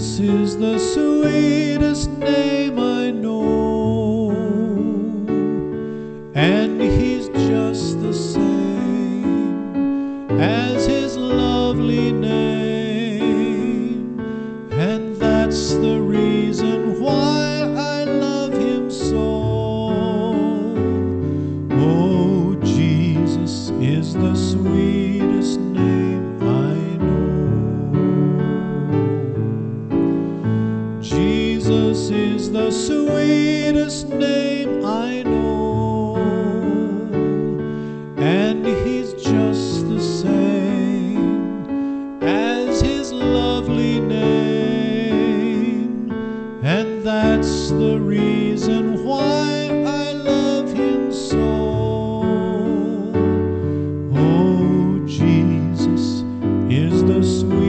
Jesus is the sweetest name I know, and He's just the same as His lovely name, and that's the reason why I love Him so. Oh, Jesus is the sweetest name I know. Jesus is the sweetest name I know, and He's just the same as His lovely name, and that's the reason why I love Him so. Oh, Jesus is the sweetest